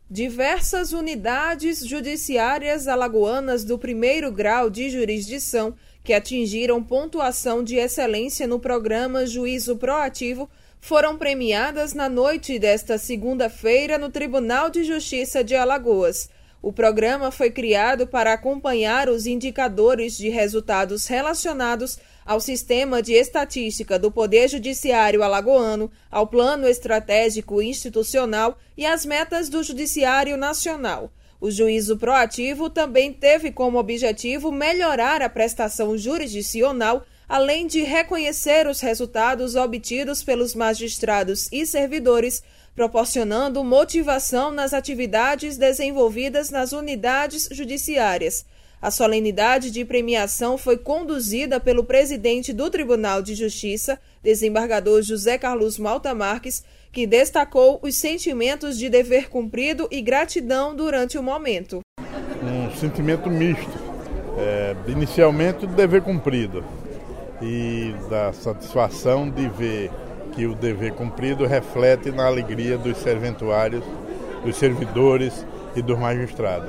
Diversas unidades judiciárias alagoanas do primeiro grau de jurisdição que atingiram pontuação de excelência no programa Juízo Proativo foram premiadas na noite desta segunda-feira no Tribunal de Justiça de Alagoas. O programa foi criado para acompanhar os indicadores de resultados relacionados ao Sistema de Estatística do Poder Judiciário alagoano, ao Plano Estratégico Institucional e às metas do Judiciário Nacional. O Juízo Proativo também teve como objetivo melhorar a prestação jurisdicional, além de reconhecer os resultados obtidos pelos magistrados e servidores, proporcionando motivação nas atividades desenvolvidas nas unidades judiciárias. A solenidade de premiação foi conduzida pelo presidente do Tribunal de Justiça, desembargador José Carlos Malta Marques, que destacou os sentimentos de dever cumprido e gratidão durante o momento. Um sentimento misto, inicialmente do dever cumprido e da satisfação de ver que o dever cumprido reflete na alegria dos serventuários, dos servidores e dos magistrados.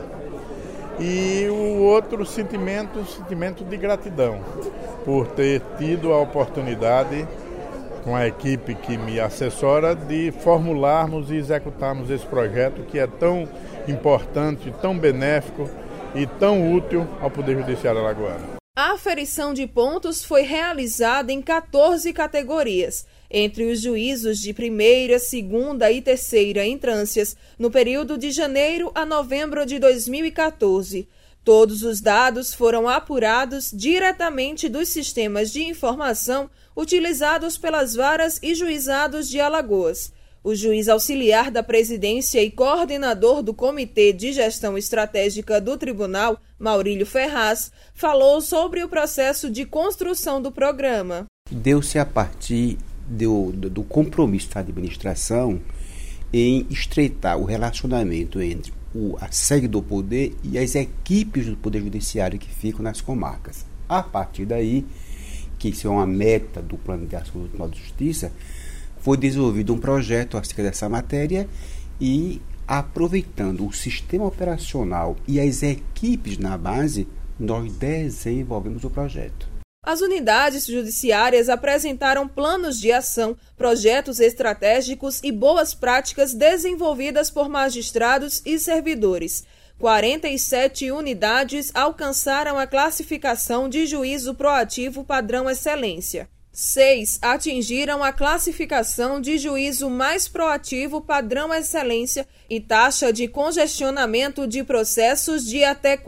E o outro sentimento, o sentimento de gratidão por ter tido a oportunidade, com a equipe que me assessora, de formularmos e executarmos esse projeto que é tão importante, tão benéfico e tão útil ao Poder Judiciário alagoano. A aferição de pontos foi realizada em 14 categorias, entre os juízos de primeira, segunda e terceira instâncias, no período de janeiro a novembro de 2014. Todos os dados foram apurados diretamente dos sistemas de informação utilizados pelas varas e juizados de Alagoas. O juiz auxiliar da presidência e coordenador do Comitê de Gestão Estratégica do Tribunal, Maurílio Ferraz, falou sobre o processo de construção do programa. Deu-se a partir do compromisso da administração em estreitar o relacionamento entre a sede do poder e as equipes do Poder Judiciário que ficam nas comarcas. A partir daí, que isso é uma meta do Plano de Ação do Tribunal de Justiça, foi desenvolvido um projeto acerca dessa matéria e, aproveitando o sistema operacional e as equipes na base, nós desenvolvemos o projeto. As unidades judiciárias apresentaram planos de ação, projetos estratégicos e boas práticas desenvolvidas por magistrados e servidores. 47 unidades alcançaram a classificação de juízo proativo padrão excelência. 6 atingiram a classificação de juízo mais proativo padrão excelência e taxa de congestionamento de processos de até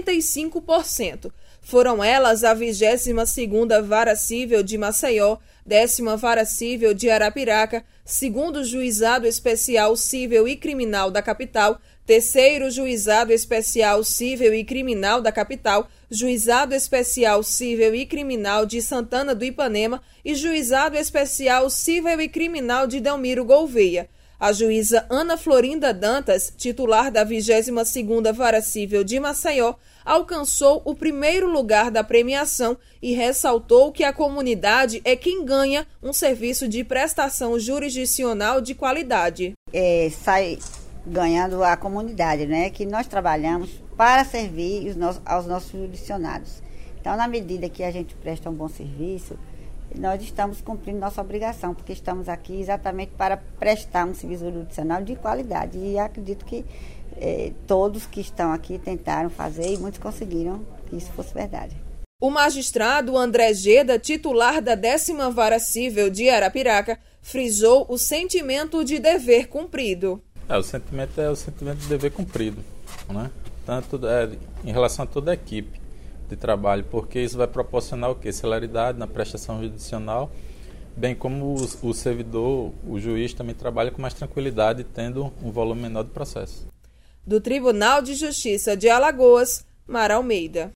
45%. Foram elas a 22ª Vara Cível de Maceió, 10ª Vara Cível de Arapiraca, 2º Juizado Especial Cível e Criminal da Capital, 3º Juizado Especial Cível e Criminal da Capital, Juizado Especial Cível e Criminal de Santana do Ipanema e Juizado Especial Cível e Criminal de Delmiro Gouveia. A juíza Ana Florinda Dantas, titular da 22ª Vara Cível de Maceió, alcançou o primeiro lugar da premiação e ressaltou que a comunidade é quem ganha um serviço de prestação jurisdicional de qualidade. Sai ganhando a comunidade, né? Que nós trabalhamos para servir aos nossos jurisdicionados. Então, na medida que a gente presta um bom serviço, nós estamos cumprindo nossa obrigação, porque estamos aqui exatamente para prestar um serviço jurisdicional de qualidade. E acredito que todos que estão aqui tentaram fazer e muitos conseguiram que isso fosse verdade. O magistrado André Geda, titular da 10ª Vara Cível de Arapiraca, frisou o sentimento de dever cumprido. O sentimento é o sentimento de dever cumprido, né? Tanto em relação a toda a equipe de trabalho, porque isso vai proporcionar o quê? Celeridade na prestação jurisdicional, bem como o servidor, o juiz também trabalha com mais tranquilidade, tendo um volume menor de processo. Do Tribunal de Justiça de Alagoas, Mara Almeida.